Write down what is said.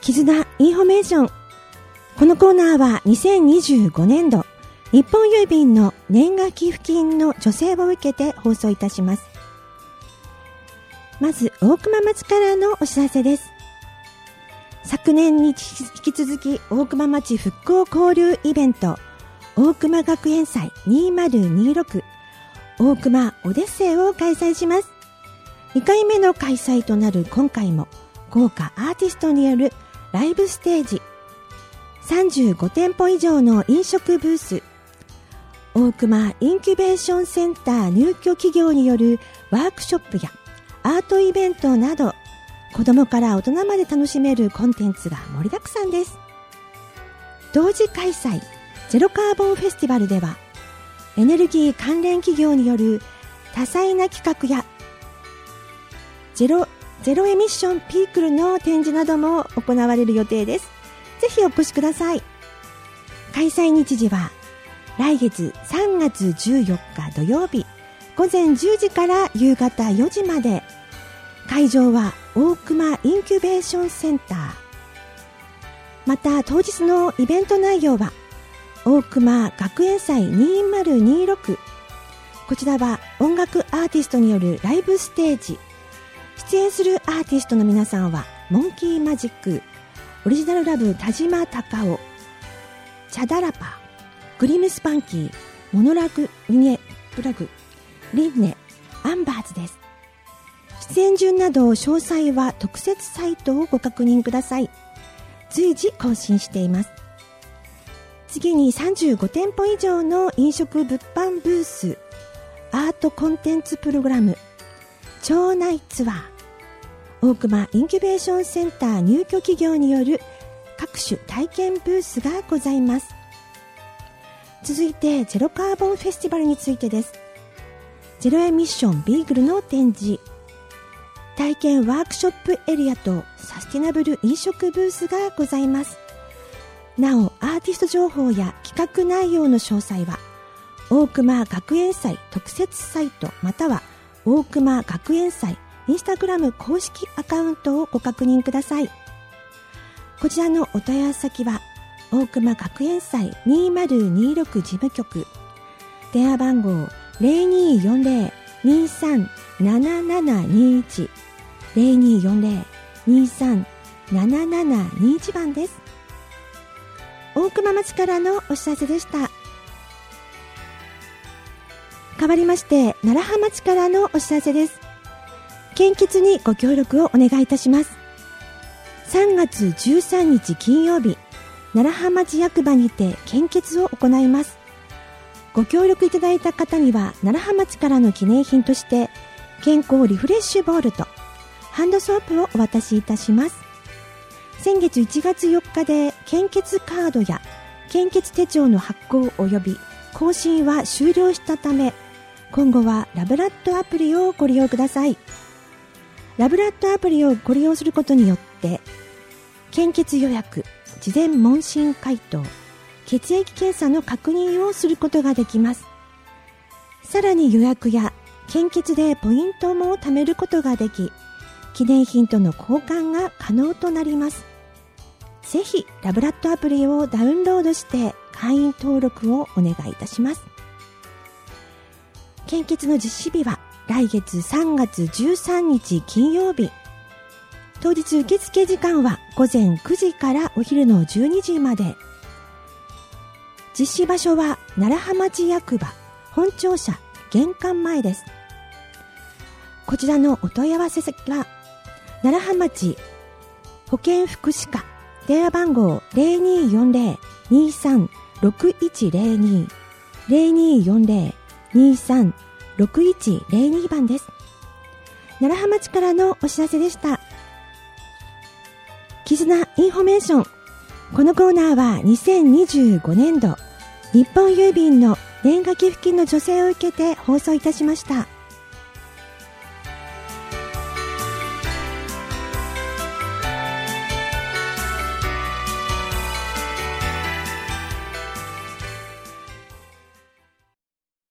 絆インフォメーション。このコーナーは2025年度日本郵便の年賀寄付金の助成を受けて放送いたします。まず大熊町からのお知らせです。昨年に引き続き大熊町復興交流イベント大熊学園祭2026大熊オデッセイを開催します。2回目の開催となる今回も豪華アーティストによるライブステージ、35店舗以上の飲食ブース、大熊インキュベーションセンター入居企業によるワークショップやアートイベントなど、子供から大人まで楽しめるコンテンツが盛りだくさんです。同時開催ゼロカーボンフェスティバルでは、エネルギー関連企業による多彩な企画やゼロエミッションピークルの展示なども行われる予定です。ぜひお越しください。開催日時は来月3月14日土曜日午前10時から夕方4時まで。会場は大熊インキュベーションセンター。また当日のイベント内容は大熊学園祭2026。こちらは音楽アーティストによるライブステージ。出演するアーティストの皆さんはモンキーマジック、オリジナルラブ田島隆夫、チャダラパ、グリムスパンキー、モノラグリネブラグ、リンネ、アンバーズです。出演順など詳細は特設サイトをご確認ください。随時更新しています。次に35店舗以上の飲食物販ブース、アートコンテンツプログラム、町内ツアー、大熊インキュベーションセンター入居企業による各種体験ブースがございます。続いてゼロカーボンフェスティバルについてです。ゼロエミッションビーグルの展示、体験ワークショップエリアとサスティナブル飲食ブースがございます。なおアーティスト情報や企画内容の詳細は大熊学園祭特設サイトまたは大熊学園祭インスタグラム公式アカウントをご確認ください。こちらのお問い合わせ先は大熊学園祭2026事務局、電話番号 0240-237721 0240-237721 番です。大熊町からのお知らせでした。変わりまして楢葉町からのお知らせです。献血にご協力をお願いいたします。3月13日金曜日、楢葉町役場にて献血を行います。ご協力いただいた方には楢葉町からの記念品として健康リフレッシュボールとハンドソープをお渡しいたします。先月1月4日で献血カードや献血手帳の発行及び更新は終了したため、今後はラブラッドアプリをご利用ください。ラブラッドアプリをご利用することによって献血予約、事前問診回答、血液検査の確認をすることができます。さらに予約や献血でポイントも貯めることができ、記念品との交換が可能となります。ぜひラブラッドアプリをダウンロードして会員登録をお願いいたします。献血の実施日は来月3月13日金曜日。当日受付時間は午前9時からお昼の12時まで。実施場所は楢葉町役場本庁舎玄関前です。こちらのお問い合わせ先は楢葉町保健福祉課、電話番号 0240-236102 0240-236102 番です。楢葉町からのお知らせでした。絆インフォメーション。このコーナーは2025年度日本郵便の年賀寄付金の助成を受けて放送いたしました。